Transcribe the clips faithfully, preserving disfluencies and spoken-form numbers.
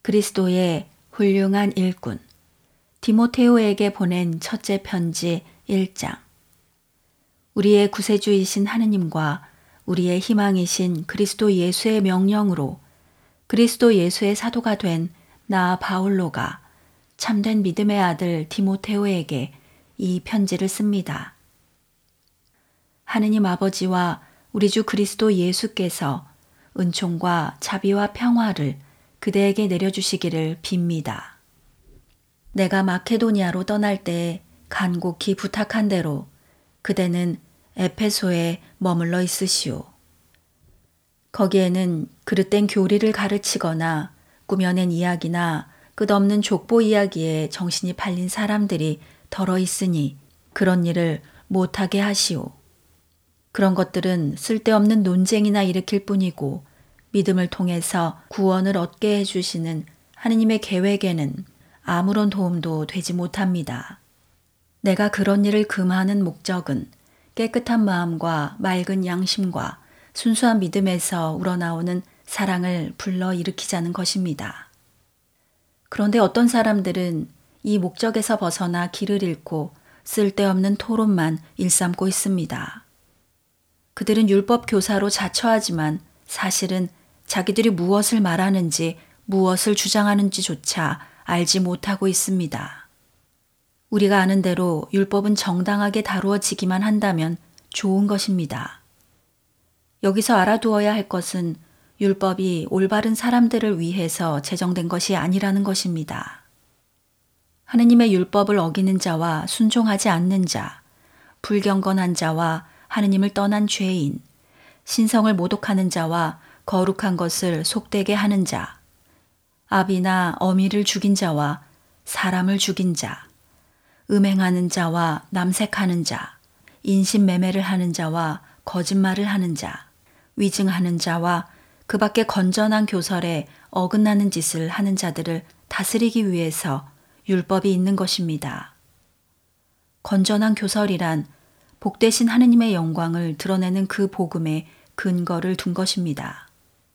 그리스도의 훌륭한 일꾼 디모테오에게 보낸 첫째 편지 일 장. 우리의 구세주이신 하느님과 우리의 희망이신 그리스도 예수의 명령으로 그리스도 예수의 사도가 된 나 바울로가 참된 믿음의 아들 디모테오에게 이 편지를 씁니다. 하느님 아버지와 우리 주 그리스도 예수께서 은총과 자비와 평화를 그대에게 내려주시기를 빕니다. 내가 마케도니아로 떠날 때 간곡히 부탁한 대로 그대는 에페소에 머물러 있으시오. 거기에는 그릇된 교리를 가르치거나 꾸며낸 이야기나 끝없는 족보 이야기에 정신이 팔린 사람들이 덜어 있으니 그런 일을 못하게 하시오. 그런 것들은 쓸데없는 논쟁이나 일으킬 뿐이고 믿음을 통해서 구원을 얻게 해주시는 하느님의 계획에는 아무런 도움도 되지 못합니다. 내가 그런 일을 금하는 목적은 깨끗한 마음과 맑은 양심과 순수한 믿음에서 우러나오는 사랑을 불러일으키자는 것입니다. 그런데 어떤 사람들은 이 목적에서 벗어나 길을 잃고 쓸데없는 토론만 일삼고 있습니다. 그들은 율법 교사로 자처하지만 사실은 자기들이 무엇을 말하는지 무엇을 주장하는지조차 알지 못하고 있습니다. 우리가 아는 대로 율법은 정당하게 다루어지기만 한다면 좋은 것입니다. 여기서 알아두어야 할 것은 율법이 올바른 사람들을 위해서 제정된 것이 아니라는 것입니다. 하느님의 율법을 어기는 자와 순종하지 않는 자, 불경건한 자와 하느님을 떠난 죄인, 신성을 모독하는 자와 거룩한 것을 속되게 하는 자, 아비나 어미를 죽인 자와 사람을 죽인 자, 음행하는 자와 남색하는 자, 인신매매를 하는 자와 거짓말을 하는 자, 위증하는 자와 그 밖에 건전한 교설에 어긋나는 짓을 하는 자들을 다스리기 위해서 율법이 있는 것입니다. 건전한 교설이란 복되신 하느님의 영광을 드러내는 그 복음에 근거를 둔 것입니다.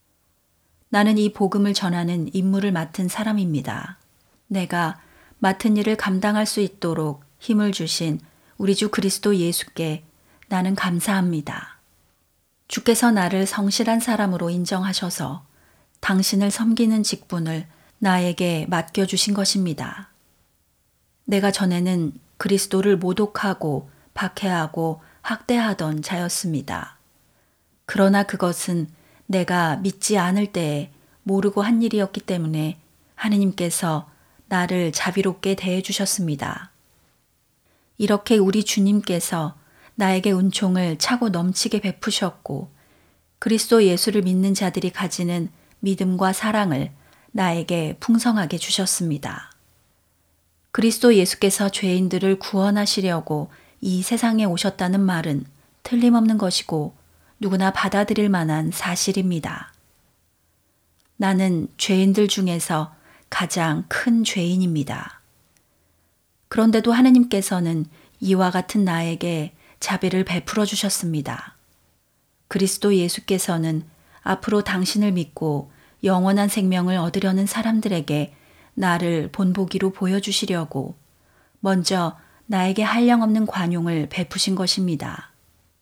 나는 이 복음을 전하는 임무를 맡은 사람입니다. 내가 맡은 일을 감당할 수 있도록 힘을 주신 우리 주 그리스도 예수께 나는 감사합니다. 주께서 나를 성실한 사람으로 인정하셔서 당신을 섬기는 직분을 나에게 맡겨주신 것입니다. 내가 전에는 그리스도를 모독하고 박해하고 학대하던 자였습니다. 그러나 그것은 내가 믿지 않을 때에 모르고 한 일이었기 때문에 하느님께서 나를 자비롭게 대해 주셨습니다. 이렇게 우리 주님께서 나에게 은총을 차고 넘치게 베푸셨고 그리스도 예수를 믿는 자들이 가지는 믿음과 사랑을 나에게 풍성하게 주셨습니다. 그리스도 예수께서 죄인들을 구원하시려고 이 세상에 오셨다는 말은 틀림없는 것이고 누구나 받아들일 만한 사실입니다. 나는 죄인들 중에서 가장 큰 죄인입니다. 그런데도 하느님께서는 이와 같은 나에게 자비를 베풀어 주셨습니다. 그리스도 예수께서는 앞으로 당신을 믿고 영원한 생명을 얻으려는 사람들에게 나를 본보기로 보여주시려고 먼저 나에게 한량없는 관용을 베푸신 것입니다.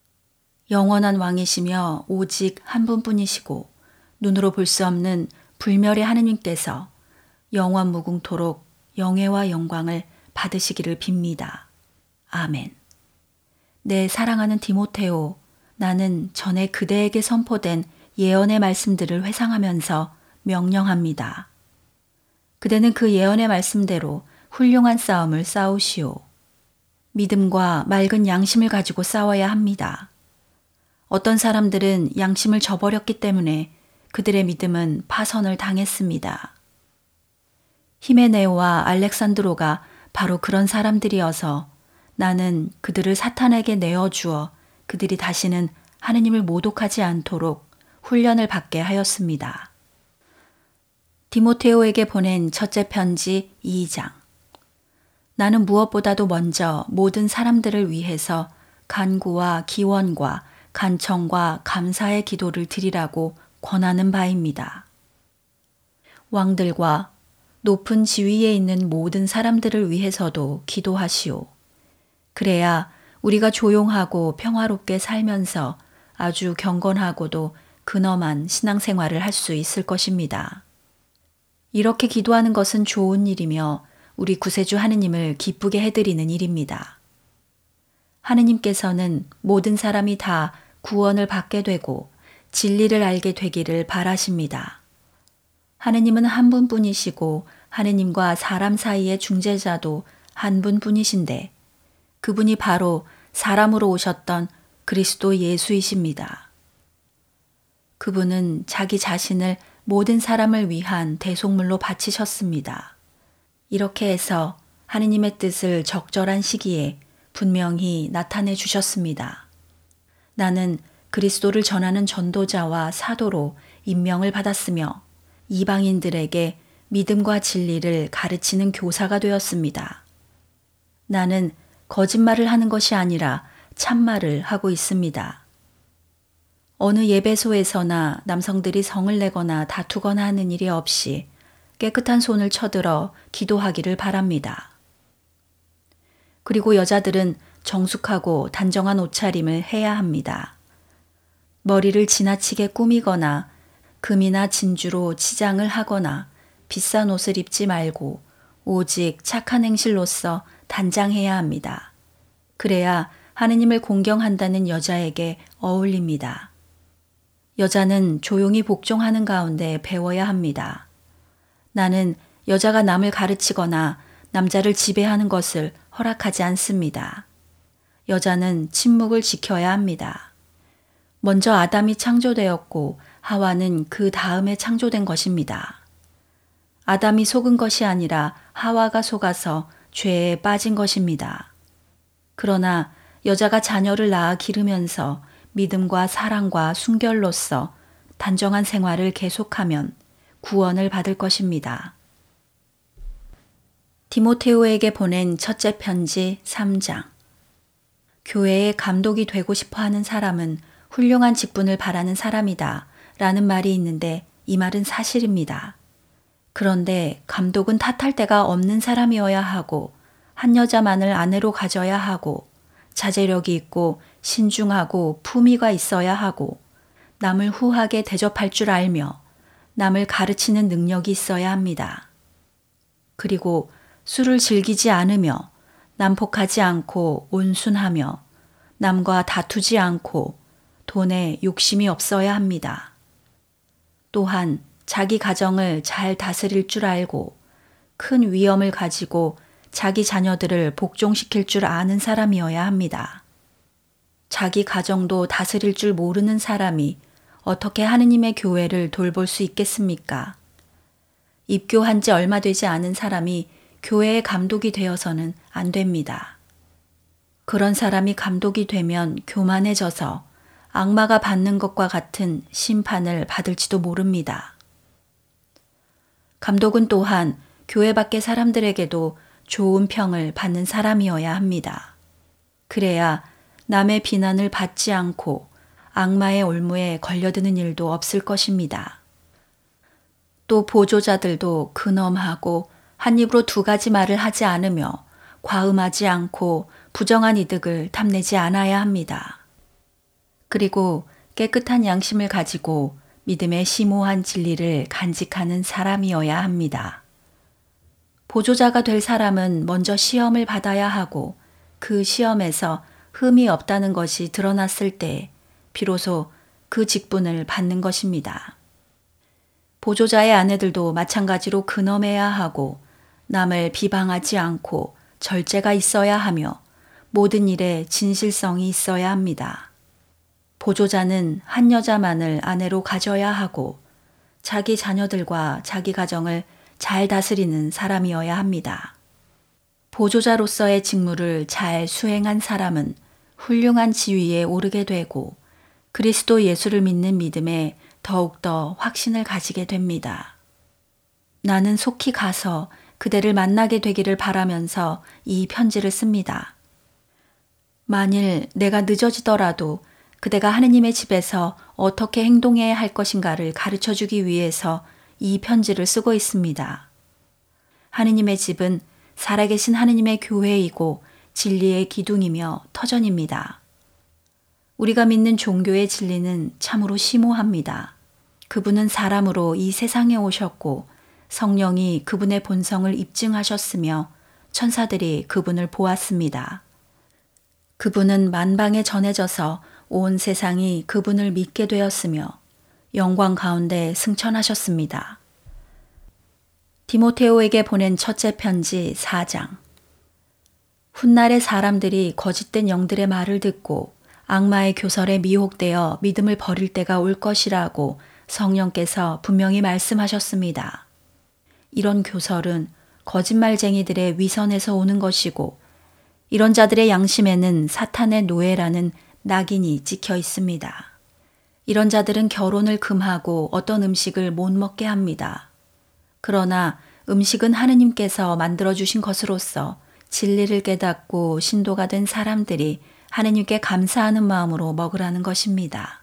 영원한 왕이시며 오직 한 분뿐이시고 눈으로 볼 수 없는 불멸의 하느님께서 영원 무궁토록 영예와 영광을 받으시기를 빕니다. 아멘. 내 사랑하는 디모테오, 나는 전에 그대에게 선포된 예언의 말씀들을 회상하면서 명령합니다. 그대는 그 예언의 말씀대로 훌륭한 싸움을 싸우시오. 믿음과 맑은 양심을 가지고 싸워야 합니다. 어떤 사람들은 양심을 저버렸기 때문에 그들의 믿음은 파선을 당했습니다. 히메네오와 알렉산드로가 바로 그런 사람들이어서 나는 그들을 사탄에게 내어주어 그들이 다시는 하느님을 모독하지 않도록 훈련을 받게 하였습니다. 디모테오에게 보낸 첫째 편지 이 장. 나는 무엇보다도 먼저 모든 사람들을 위해서 간구와 기원과 간청과 감사의 기도를 드리라고 권하는 바입니다. 왕들과 높은 지위에 있는 모든 사람들을 위해서도 기도하시오. 그래야 우리가 조용하고 평화롭게 살면서 아주 경건하고도 근엄한 신앙생활을 할 수 있을 것입니다. 이렇게 기도하는 것은 좋은 일이며 우리 구세주 하느님을 기쁘게 해드리는 일입니다. 하느님께서는 모든 사람이 다 구원을 받게 되고 진리를 알게 되기를 바라십니다. 하느님은 한 분뿐이시고 하느님과 사람 사이의 중재자도 한 분뿐이신데 그분이 바로 사람으로 오셨던 그리스도 예수이십니다. 그분은 자기 자신을 모든 사람을 위한 대속물로 바치셨습니다. 이렇게 해서 하느님의 뜻을 적절한 시기에 분명히 나타내 주셨습니다. 나는 그리스도를 전하는 전도자와 사도로 임명을 받았으며 이방인들에게 믿음과 진리를 가르치는 교사가 되었습니다. 나는 거짓말을 하는 것이 아니라 참말을 하고 있습니다. 어느 예배소에서나 남성들이 성을 내거나 다투거나 하는 일이 없이 깨끗한 손을 쳐들어 기도하기를 바랍니다. 그리고 여자들은 정숙하고 단정한 옷차림을 해야 합니다. 머리를 지나치게 꾸미거나 금이나 진주로 치장을 하거나 비싼 옷을 입지 말고 오직 착한 행실로서 단장해야 합니다. 그래야 하느님을 공경한다는 여자에게 어울립니다. 여자는 조용히 복종하는 가운데 배워야 합니다. 나는 여자가 남을 가르치거나 남자를 지배하는 것을 허락하지 않습니다. 여자는 침묵을 지켜야 합니다. 먼저 아담이 창조되었고 하와는 그 다음에 창조된 것입니다. 아담이 속은 것이 아니라 하와가 속아서 죄에 빠진 것입니다. 그러나 여자가 자녀를 낳아 기르면서 믿음과 사랑과 순결로서 단정한 생활을 계속하면 구원을 받을 것입니다. 디모테오에게 보낸 첫째 편지 삼 장. 교회의 감독이 되고 싶어 하는 사람은 훌륭한 직분을 바라는 사람이다 라는 말이 있는데 이 말은 사실입니다. 그런데 감독은 탓할 데가 없는 사람이어야 하고 한 여자만을 아내로 가져야 하고 자제력이 있고 신중하고 품위가 있어야 하고 남을 후하게 대접할 줄 알며 남을 가르치는 능력이 있어야 합니다. 그리고 술을 즐기지 않으며 난폭하지 않고 온순하며 남과 다투지 않고 돈에 욕심이 없어야 합니다. 또한 자기 가정을 잘 다스릴 줄 알고 큰 위엄을 가지고 자기 자녀들을 복종시킬 줄 아는 사람이어야 합니다. 자기 가정도 다스릴 줄 모르는 사람이 어떻게 하느님의 교회를 돌볼 수 있겠습니까? 입교한 지 얼마 되지 않은 사람이 교회의 감독이 되어서는 안 됩니다. 그런 사람이 감독이 되면 교만해져서 악마가 받는 것과 같은 심판을 받을지도 모릅니다. 감독은 또한 교회 밖의 사람들에게도 좋은 평을 받는 사람이어야 합니다. 그래야 남의 비난을 받지 않고 악마의 올무에 걸려드는 일도 없을 것입니다. 또 보조자들도 근엄하고 한 입으로 두 가지 말을 하지 않으며 과음하지 않고 부정한 이득을 탐내지 않아야 합니다. 그리고 깨끗한 양심을 가지고 믿음의 심오한 진리를 간직하는 사람이어야 합니다. 보조자가 될 사람은 먼저 시험을 받아야 하고 그 시험에서 흠이 없다는 것이 드러났을 때 비로소 그 직분을 받는 것입니다. 보조자의 아내들도 마찬가지로 근엄해야 하고 남을 비방하지 않고 절제가 있어야 하며 모든 일에 진실성이 있어야 합니다. 보조자는 한 여자만을 아내로 가져야 하고 자기 자녀들과 자기 가정을 잘 다스리는 사람이어야 합니다. 보조자로서의 직무를 잘 수행한 사람은 훌륭한 지위에 오르게 되고 그리스도 예수를 믿는 믿음에 더욱더 확신을 가지게 됩니다. 나는 속히 가서 그대를 만나게 되기를 바라면서 이 편지를 씁니다. 만일 내가 늦어지더라도 그대가 하느님의 집에서 어떻게 행동해야 할 것인가를 가르쳐주기 위해서 이 편지를 쓰고 있습니다. 하느님의 집은 살아계신 하느님의 교회이고 진리의 기둥이며 터전입니다. 우리가 믿는 종교의 진리는 참으로 심오합니다. 그분은 사람으로 이 세상에 오셨고 성령이 그분의 본성을 입증하셨으며 천사들이 그분을 보았습니다. 그분은 만방에 전해져서 온 세상이 그분을 믿게 되었으며 영광 가운데 승천하셨습니다. 디모테오에게 보낸 첫째 편지 사 장. 훗날의 사람들이 거짓된 영들의 말을 듣고 악마의 교설에 미혹되어 믿음을 버릴 때가 올 것이라고 성령께서 분명히 말씀하셨습니다. 이런 교설은 거짓말쟁이들의 위선에서 오는 것이고 이런 자들의 양심에는 사탄의 노예라는 낙인이 찍혀 있습니다. 이런 자들은 결혼을 금하고 어떤 음식을 못 먹게 합니다. 그러나 음식은 하느님께서 만들어주신 것으로서 진리를 깨닫고 신도가 된 사람들이 하느님께 감사하는 마음으로 먹으라는 것입니다.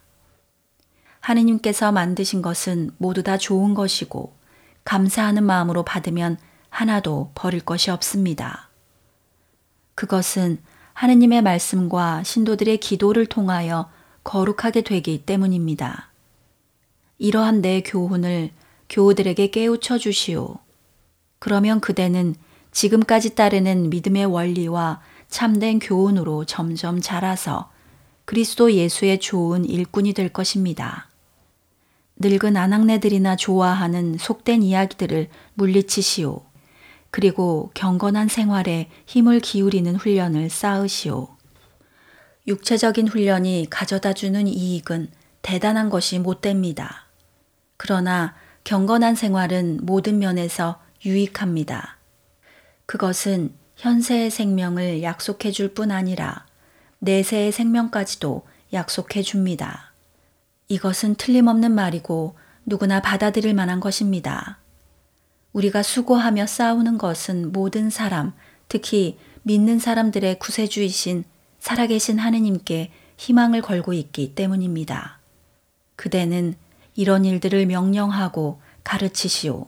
하느님께서 만드신 것은 모두 다 좋은 것이고 감사하는 마음으로 받으면 하나도 버릴 것이 없습니다. 그것은 하느님의 말씀과 신도들의 기도를 통하여 거룩하게 되기 때문입니다. 이러한 내 교훈을 교우들에게 깨우쳐 주시오. 그러면 그대는 지금까지 따르는 믿음의 원리와 참된 교훈으로 점점 자라서 그리스도 예수의 좋은 일꾼이 될 것입니다. 늙은 아낙네들이나 좋아하는 속된 이야기들을 물리치시오. 그리고 경건한 생활에 힘을 기울이는 훈련을 쌓으시오. 육체적인 훈련이 가져다주는 이익은 대단한 것이 못 됩니다. 그러나 경건한 생활은 모든 면에서 유익합니다. 그것은 현세의 생명을 약속해 줄 뿐 아니라 내세의 생명까지도 약속해 줍니다. 이것은 틀림없는 말이고 누구나 받아들일 만한 것입니다. 우리가 수고하며 싸우는 것은 모든 사람, 특히 믿는 사람들의 구세주이신 살아계신 하느님께 희망을 걸고 있기 때문입니다. 그대는 이런 일들을 명령하고 가르치시오.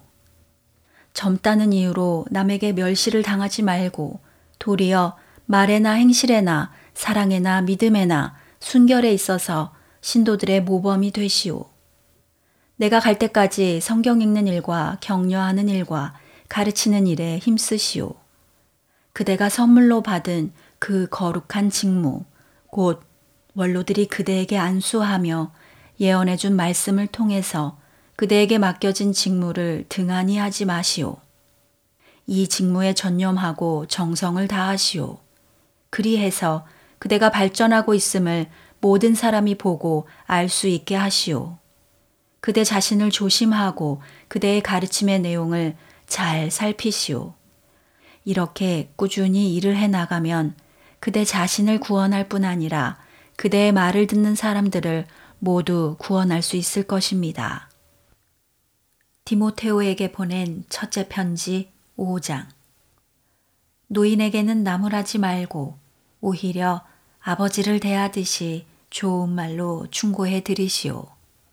젊다는 이유로 남에게 멸시를 당하지 말고 도리어 말에나 행실에나 사랑에나 믿음에나 순결에 있어서 신도들의 모범이 되시오. 내가 갈 때까지 성경 읽는 일과 격려하는 일과 가르치는 일에 힘쓰시오. 그대가 선물로 받은 그 거룩한 직무, 곧 원로들이 그대에게 안수하며 예언해준 말씀을 통해서 그대에게 맡겨진 직무를 등한히 하지 마시오. 이 직무에 전념하고 정성을 다하시오. 그리해서 그대가 발전하고 있음을 모든 사람이 보고 알 수 있게 하시오. 그대 자신을 조심하고 그대의 가르침의 내용을 잘 살피시오. 이렇게 꾸준히 일을 해나가면 그대 자신을 구원할 뿐 아니라 그대의 말을 듣는 사람들을 모두 구원할 수 있을 것입니다. 디모테오에게 보낸 첫째 편지 오 장. 노인에게는 나무라지 말고 오히려 아버지를 대하듯이 좋은 말로 충고해 드리시오.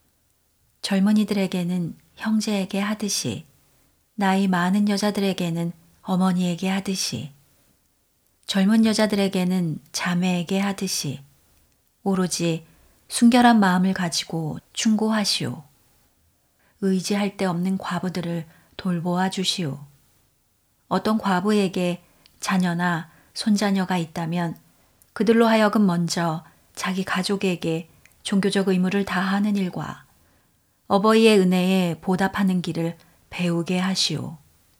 젊은이들에게는 형제에게 하듯이, 나이 많은 여자들에게는 어머니에게 하듯이, 젊은 여자들에게는 자매에게 하듯이 오로지 순결한 마음을 가지고 충고하시오. 의지할 데 없는 과부들을 돌보아 주시오. 어떤 과부에게 자녀나 손자녀가 있다면 그들로 하여금 먼저 자기 가족에게 종교적 의무를 다하는 일과 어버이의 은혜에 보답하는 길을 배우게 하시오.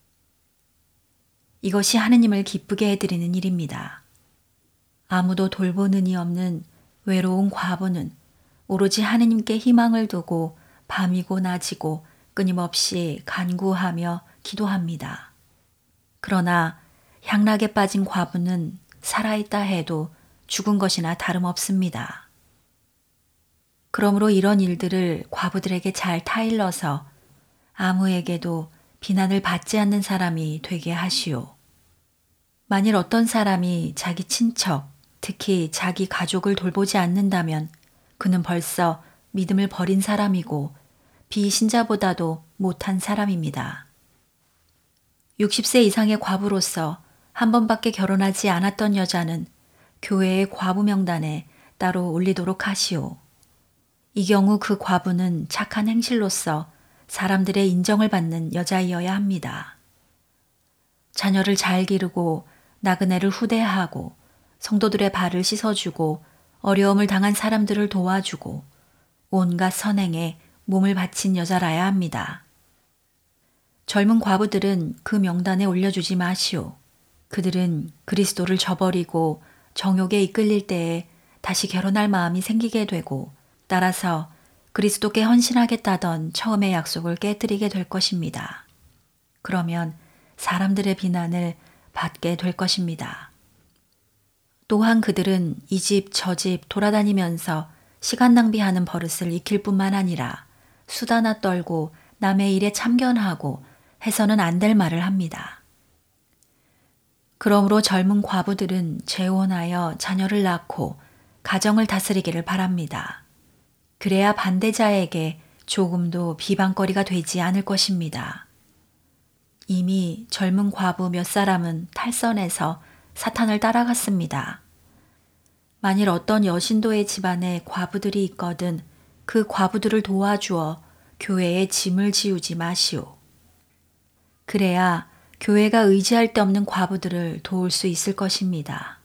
이것이 하느님을 기쁘게 해드리는 일입니다. 아무도 돌보는 이 없는 외로운 과부는 오로지 하느님께 희망을 두고 밤이고 낮이고 끊임없이 간구하며 기도합니다. 그러나 향락에 빠진 과부는 살아있다 해도 죽은 것이나 다름없습니다. 그러므로 이런 일들을 과부들에게 잘 타일러서 아무에게도 비난을 받지 않는 사람이 되게 하시오. 만일 어떤 사람이 자기 친척, 특히 자기 가족을 돌보지 않는다면 그는 벌써 믿음을 버린 사람이고 비신자보다도 못한 사람입니다. 육십 세 이상의 과부로서 한 번밖에 결혼하지 않았던 여자는 교회의 과부 명단에 따로 올리도록 하시오. 이 경우 그 과부는 착한 행실로서 사람들의 인정을 받는 여자이어야 합니다. 자녀를 잘 기르고 나그네를 후대하고 성도들의 발을 씻어주고 어려움을 당한 사람들을 도와주고 온갖 선행에 몸을 바친 여자라야 합니다. 젊은 과부들은 그 명단에 올려주지 마시오. 그들은 그리스도를 저버리고 정욕에 이끌릴 때에 다시 결혼할 마음이 생기게 되고 따라서 그리스도께 헌신하겠다던 처음의 약속을 깨뜨리게 될 것입니다. 그러면 사람들의 비난을 받게 될 것입니다. 또한 그들은 이 집 저 집 돌아다니면서 시간 낭비하는 버릇을 익힐 뿐만 아니라 수다나 떨고 남의 일에 참견하고 해서는 안 될 말을 합니다. 그러므로 젊은 과부들은 재혼하여 자녀를 낳고 가정을 다스리기를 바랍니다. 그래야 반대자에게 조금도 비방거리가 되지 않을 것입니다. 이미 젊은 과부 몇 사람은 탈선해서 사탄을 따라갔습니다. 만일 어떤 여신도의 집안에 과부들이 있거든 그 과부들을 도와주어 교회에 짐을 지우지 마시오. 그래야 교회가 의지할 데 없는 과부들을 도울 수 있을 것입니다.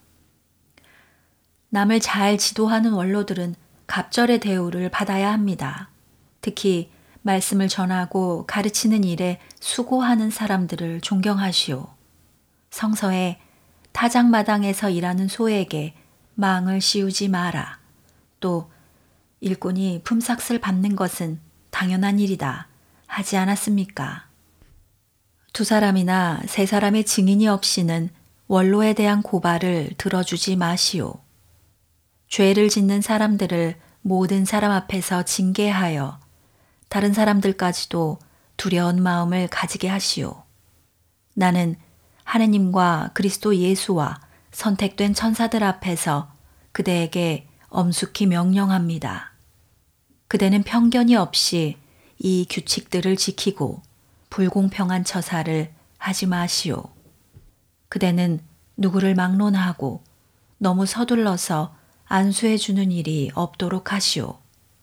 남을 잘 지도하는 원로들은 갑절의 대우를 받아야 합니다. 특히 말씀을 전하고 가르치는 일에 수고하는 사람들을 존경하시오. 성서에 타작마당에서 일하는 소에게 망을 씌우지 마라. 또 일꾼이 품삯을 받는 것은 당연한 일이다. 하지 않았습니까? 두 사람이나 세 사람의 증인이 없이는 원로에 대한 고발을 들어주지 마시오. 죄를 짓는 사람들을 모든 사람 앞에서 징계하여 다른 사람들까지도 두려운 마음을 가지게 하시오. 나는 하느님과 그리스도 예수와 선택된 천사들 앞에서 그대에게 엄숙히 명령합니다. 그대는 편견이 없이 이 규칙들을 지키고 불공평한 처사를 하지 마시오. 그대는 누구를 막론하고 너무 서둘러서 안수해 주는 일이 없도록 하시오.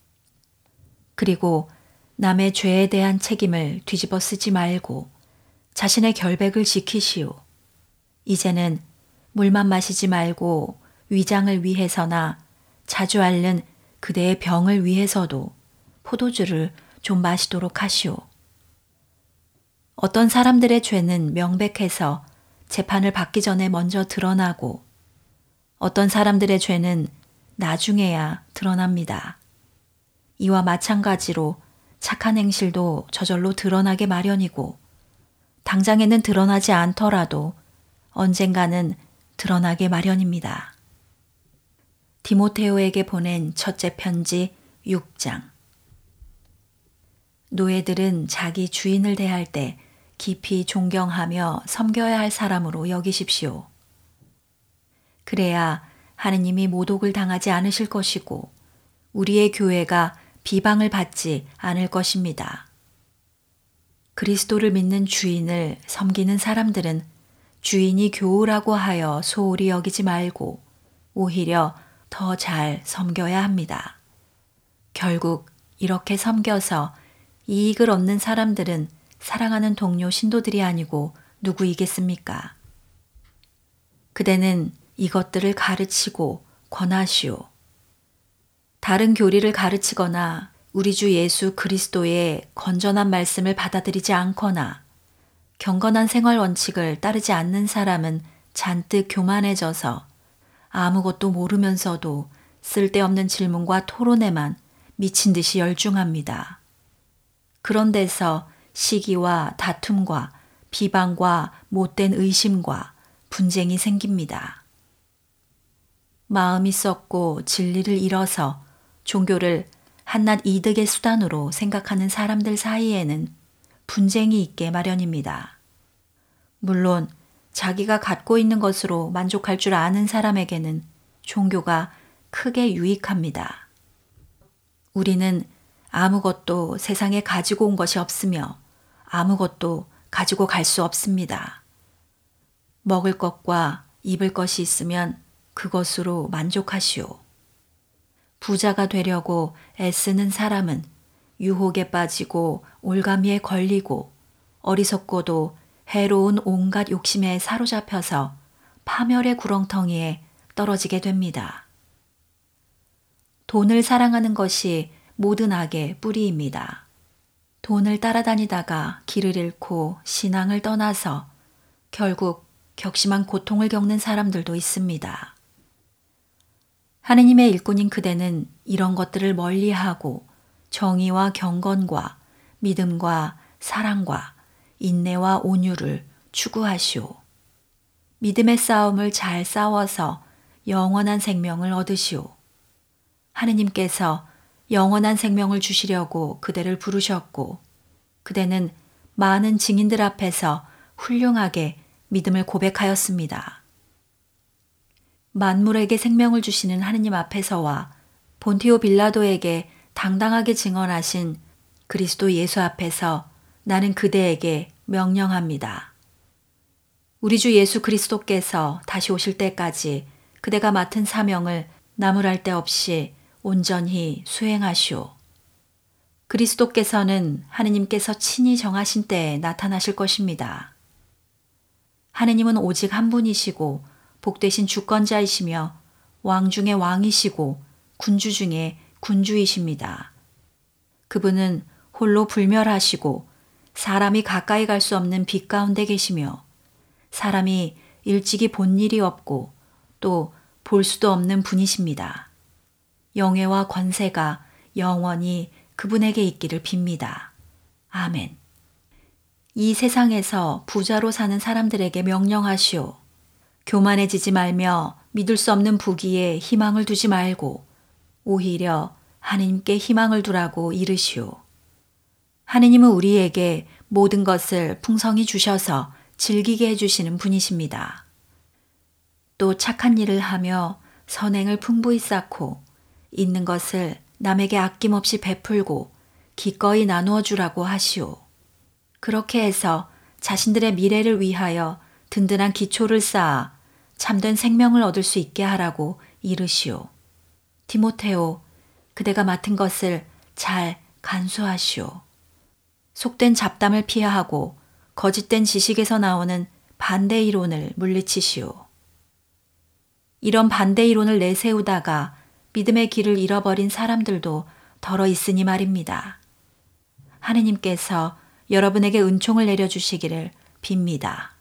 그리고 남의 죄에 대한 책임을 뒤집어 쓰지 말고 자신의 결백을 지키시오. 이제는 물만 마시지 말고 위장을 위해서나 자주 앓는 그대의 병을 위해서도 포도주를 좀 마시도록 하시오. 어떤 사람들의 죄는 명백해서 재판을 받기 전에 먼저 드러나고 어떤 사람들의 죄는 나중에야 드러납니다. 이와 마찬가지로 착한 행실도 저절로 드러나게 마련이고 당장에는 드러나지 않더라도 언젠가는 드러나게 마련입니다. 디모테오에게 보낸 첫째 편지 육 장. 노예들은 자기 주인을 대할 때 깊이 존경하며 섬겨야 할 사람으로 여기십시오. 그래야 하느님이 모독을 당하지 않으실 것이고 우리의 교회가 비방을 받지 않을 것입니다. 그리스도를 믿는 주인을 섬기는 사람들은 주인이 교우라고 하여 소홀히 여기지 말고 오히려 더 잘 섬겨야 합니다. 결국 이렇게 섬겨서 이익을 얻는 사람들은 사랑하는 동료 신도들이 아니고 누구이겠습니까? 그대는 이것들을 가르치고 권하시오. 다른 교리를 가르치거나 우리 주 예수 그리스도의 건전한 말씀을 받아들이지 않거나 경건한 생활 원칙을 따르지 않는 사람은 잔뜩 교만해져서 아무것도 모르면서도 쓸데없는 질문과 토론에만 미친 듯이 열중합니다. 그런 데서 시기와 다툼과 비방과 못된 의심과 분쟁이 생깁니다. 마음이 썩고 진리를 잃어서 종교를 한낱 이득의 수단으로 생각하는 사람들 사이에는 분쟁이 있게 마련입니다. 물론 자기가 갖고 있는 것으로 만족할 줄 아는 사람에게는 종교가 크게 유익합니다. 우리는 아무것도 세상에 가지고 온 것이 없으며 아무것도 가지고 갈 수 없습니다. 먹을 것과 입을 것이 있으면 그것으로 만족하시오. 부자가 되려고 애쓰는 사람은 유혹에 빠지고 올가미에 걸리고 어리석고도 해로운 온갖 욕심에 사로잡혀서 파멸의 구렁텅이에 떨어지게 됩니다. 돈을 사랑하는 것이 모든 악의 뿌리입니다. 돈을 따라다니다가 길을 잃고 신앙을 떠나서 결국 격심한 고통을 겪는 사람들도 있습니다. 하느님의 일꾼인 그대는 이런 것들을 멀리하고 정의와 경건과 믿음과 사랑과 인내와 온유를 추구하시오. 믿음의 싸움을 잘 싸워서 영원한 생명을 얻으시오. 하느님께서 영원한 생명을 주시려고 그대를 부르셨고 그대는 많은 증인들 앞에서 훌륭하게 믿음을 고백하였습니다. 만물에게 생명을 주시는 하느님 앞에서와 본티오 빌라도에게 당당하게 증언하신 그리스도 예수 앞에서 나는 그대에게 명령합니다. 우리 주 예수 그리스도께서 다시 오실 때까지 그대가 맡은 사명을 나무랄 데 없이 온전히 수행하시오. 그리스도께서는 하느님께서 친히 정하신 때에 나타나실 것입니다. 하느님은 오직 한 분이시고 복되신 주권자이시며 왕 중의 왕이시고 군주 중의 군주이십니다. 그분은 홀로 불멸하시고 사람이 가까이 갈 수 없는 빛 가운데 계시며 사람이 일찍이 본 일이 없고 또 볼 수도 없는 분이십니다. 영예와 권세가 영원히 그분에게 있기를 빕니다. 아멘. 이 세상에서 부자로 사는 사람들에게 명령하시오. 교만해지지 말며 믿을 수 없는 부귀에 희망을 두지 말고 오히려 하느님께 희망을 두라고 이르시오. 하느님은 우리에게 모든 것을 풍성히 주셔서 즐기게 해주시는 분이십니다. 또 착한 일을 하며 선행을 풍부히 쌓고 있는 것을 남에게 아낌없이 베풀고 기꺼이 나누어 주라고 하시오. 그렇게 해서 자신들의 미래를 위하여 든든한 기초를 쌓아 참된 생명을 얻을 수 있게 하라고 이르시오. 디모테오, 그대가 맡은 것을 잘 간수하시오. 속된 잡담을 피하고 거짓된 지식에서 나오는 반대 이론을 물리치시오. 이런 반대 이론을 내세우다가 믿음의 길을 잃어버린 사람들도 더러 있으니 말입니다. 하느님께서 여러분에게 은총을 내려주시기를 빕니다.